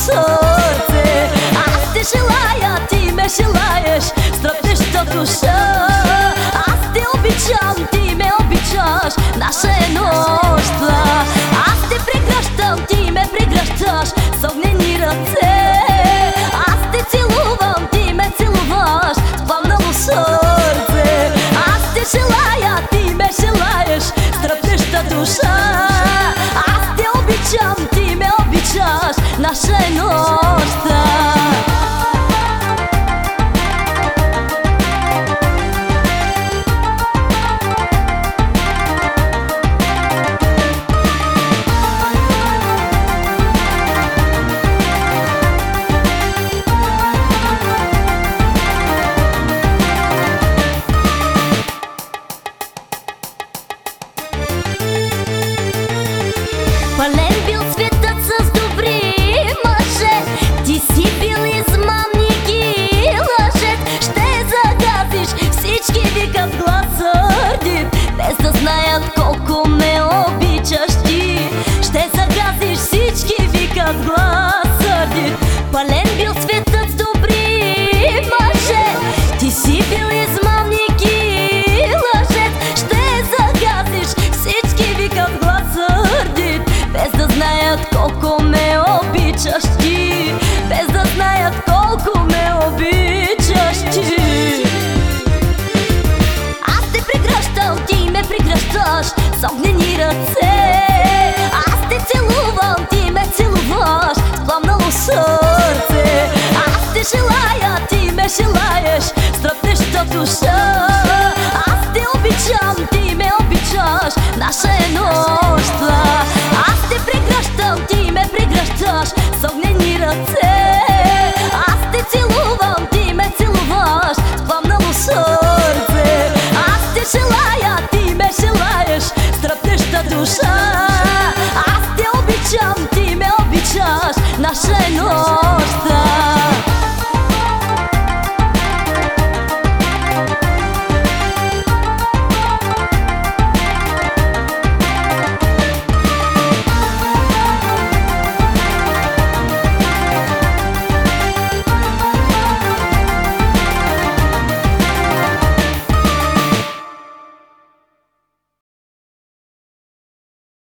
сърце. Аз те желая, ти ме желаеш, с тръпнеща душа. Аз те обичам, ти ме обичаш, наша е нощта. Аз те прегръщам, ти ме прегръщаш с огнени ръце. Аз те целувам, ти ме целуваш с пламнало сърце. Аз те желая, ти ме желаеш, с тръпнеща душа. Аз те обичам, ти ме обичаш, наша е нощта. Пълен бил светът с добри мъже, ти си бил измамник и лъжец. Ще загазиш, всички викат глас сърдит, без да знаят колко ме обичаш ти. Ще загазиш, всички викат глас сърдит. Пълен бил светът с добри мъже, ти си бил измамник и лъжец. Ще загазиш, всички викат глас сърдит, без да знаят колко ме обичаш ти. Без да знаят колко ме обичаш ти. Аз те прегръщам, ти ме прегръщаш с огнени ръце. Аз те целувам, ти ме целуваш с пламнало сърце. Аз те желая, ти ме желаеш, с тръпнеща душа. Аз те обичам, ти ме обичаш, наша е нощта. Аз те прегръщам, ти ме прегръщаш с огнени ръце.